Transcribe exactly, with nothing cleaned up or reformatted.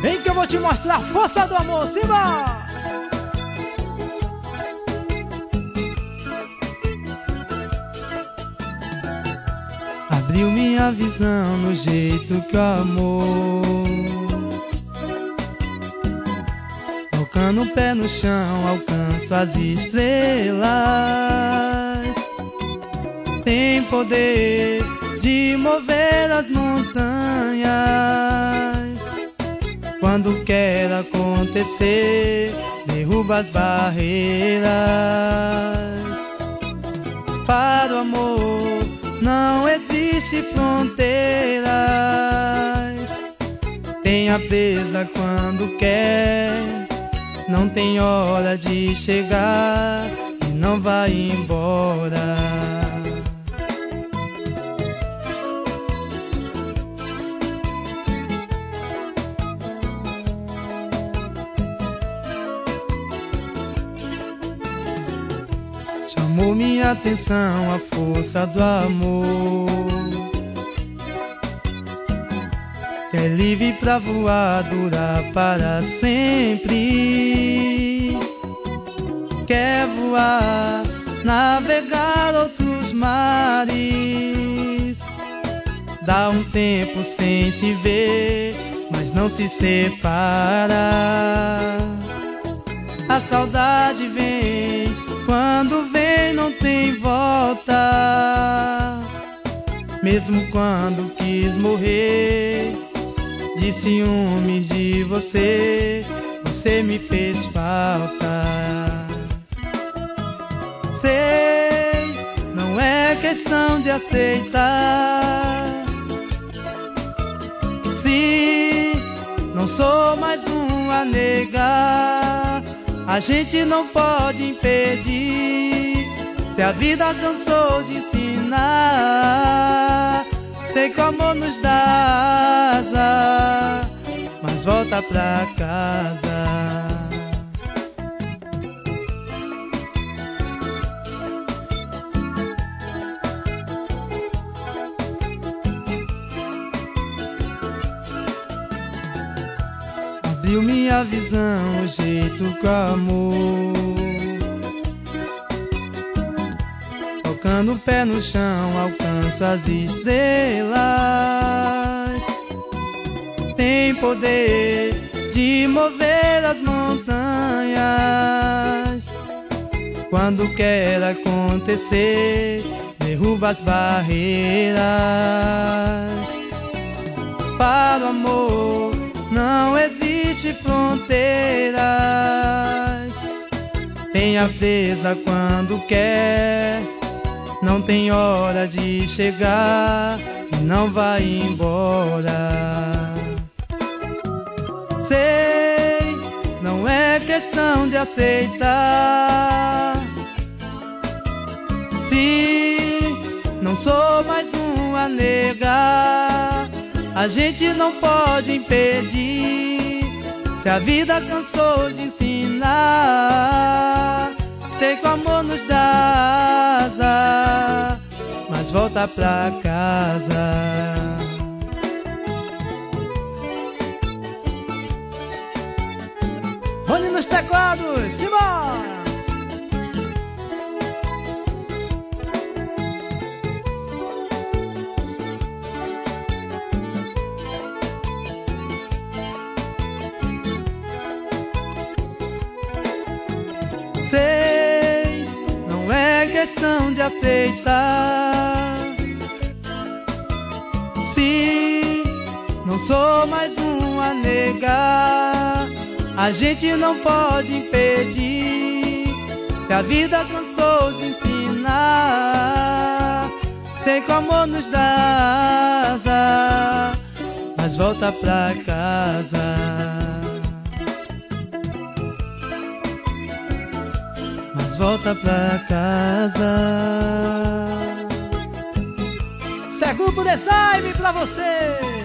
Vem que eu vou te mostrar a força do amor, Simba! Abriu minha visão no jeito que o amor, tocando o pé no chão, alcanço as estrelas. Tem poder de mover as montanhas. Quando quer acontecer, derruba as barreiras. Para o amor não existe fronteiras. Tem a presa quando quer, não tem hora de chegar e não vai embora. Chamou minha atenção a força do amor, que é livre pra voar, durar para sempre. Quer voar, navegar outros mares. Dá um tempo sem se ver, mas não se separa. A saudade vem, quando vem não tem volta. Mesmo quando quis morrer de ciúmes de você, você me fez falta. Sei, não é questão de aceitar. Se não sou mais um a negar, a gente não pode impedir. Se a vida cansou de ensinar, sei que o amor nos dá asa, mas volta pra casa. Abriu minha visão o jeito que o amor, tocando o pé no chão, alcança as estrelas. Tem poder de mover as montanhas. Quando quer acontecer, derruba as barreiras. Para o amor não existe fronteiras. Tem a presa quando quer, não tem hora de chegar e não vai embora. Sei, não é questão de aceitar. Se não sou mais um a negar, a gente não pode impedir. Se a vida cansou de ensinar, sei que o amor nos dá asa, mas volta pra casa. Rony nos teclados, simbora! Sei, não é questão de aceitar. Se não sou mais um a negar, a gente não pode impedir. Se a vida cansou de ensinar, sei que o amor nos dá asa, mas volta pra casa. Mas volta pra casa. Isso é Grupo Design pra você!